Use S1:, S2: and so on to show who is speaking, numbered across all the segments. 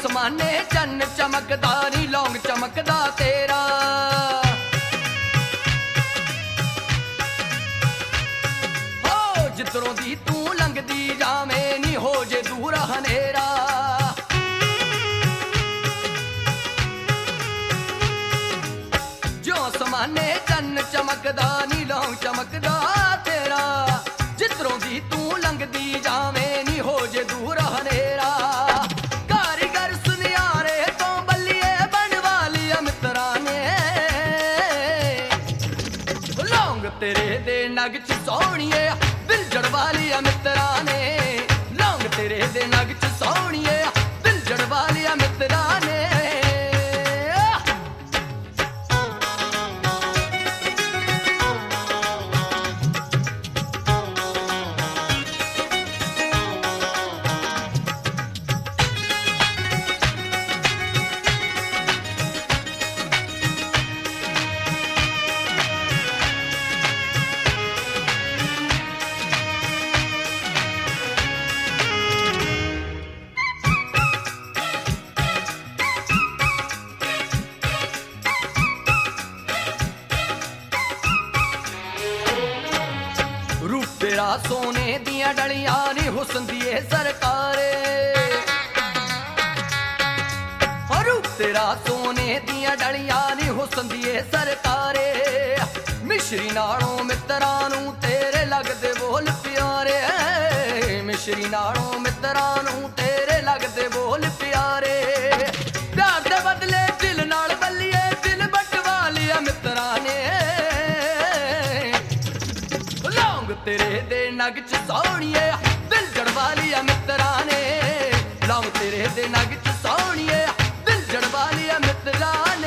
S1: समाने चन्न चमकदा नी लौंग चमकदा तेरा। हो जिधरों दी तू लंघदी जावे नी हो जे दूर हनेरा। जो समाने चन्न चमकदा नी लौंग चमकदा तेरा। जिधरों दी तू लंघदी जावे नी हो जे दूर हनेरा। कारीगर सुनियारे तो बल्लिए बनवा लिया मित्रा ने। लौंग तेरे दे नग च सोहणिए दिल जड़वा लिया मित्रा ने। लौंग तेरे दे नग च सोहणिए दिल जड़वा लिया मित्रा ने। तेरा सोने दियां डलियां नी हुस्न दिए सरकारे। रूप तेरा सोने दियां डलियां नी हुस्न दिए सरकारे। मिश्री नालों मित्रां नूं तेरे लगदे बोल प्यारे। मिश्री नालों मित्रां नूं तेरे लगदे बोल प्यारे। प्यार दे बदले दिल नाल बल्लिए दिल बटवा लिया मित्रां ने। तेरे दे नग च सोहणिए दिल जड़वा लिया मित्रा ने। लौंग तेरे दे नग च सोहणिए दिल जड़वा लिया मित्रा ने।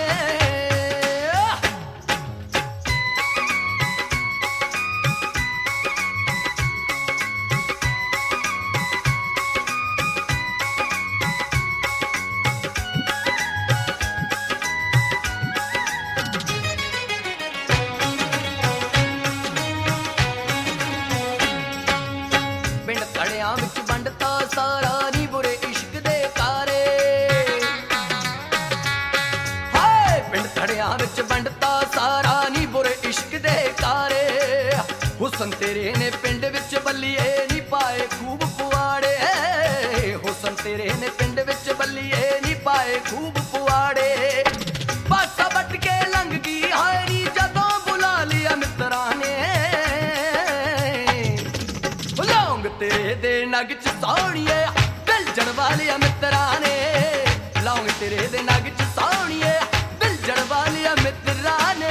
S1: विच वंडता सारा नी बुरे इश्क दे कारे। हाय पिंड धड़ियां विच वंडता सारा नी बुरे इश्क दे कारे। हुसन तेरे ने पिंड विच बल्लिए नी पाए खूब पुआड़े। हुसन तेरे ने पिंड विच बल्लिए नी पाए खूब पुआड़े। पासा बट के लंघ गई हाय नी जदों बुला लिया मित्रा ने। तेरे दे नग च सोहणिए दिल जड़वा लिया मित्रा ने। लौंग तेरे दे नग च सोहणिए दिल जड़वा लिया मित्रा ने।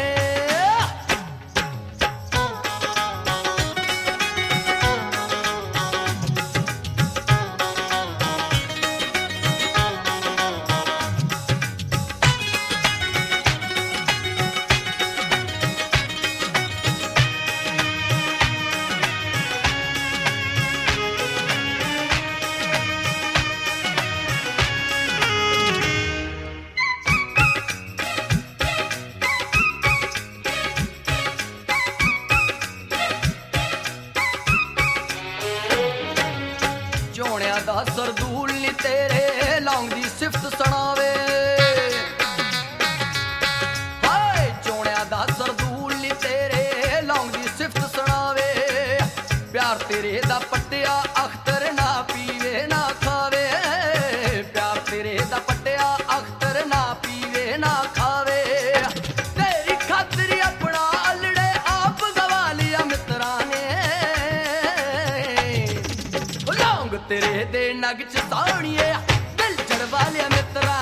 S1: दा सरदूल नी तेरे लौंग दी सिफत सुनावे। हाय चोणिया दा सरदूल नी तेरे लौंग दी सिफत सुनावे। प्यार तेरे दा पट्टिया अख्तर ना पीवे ना खावे। प्यार तेरे दा पट्टिया अख्तर ना पीवे ना खावे। तेरी खातिर अपना अलड़े आप गवा लिया मित्रा ने। तेरे दे नग च सोहणिए दिल जड़वा लिया मित्रा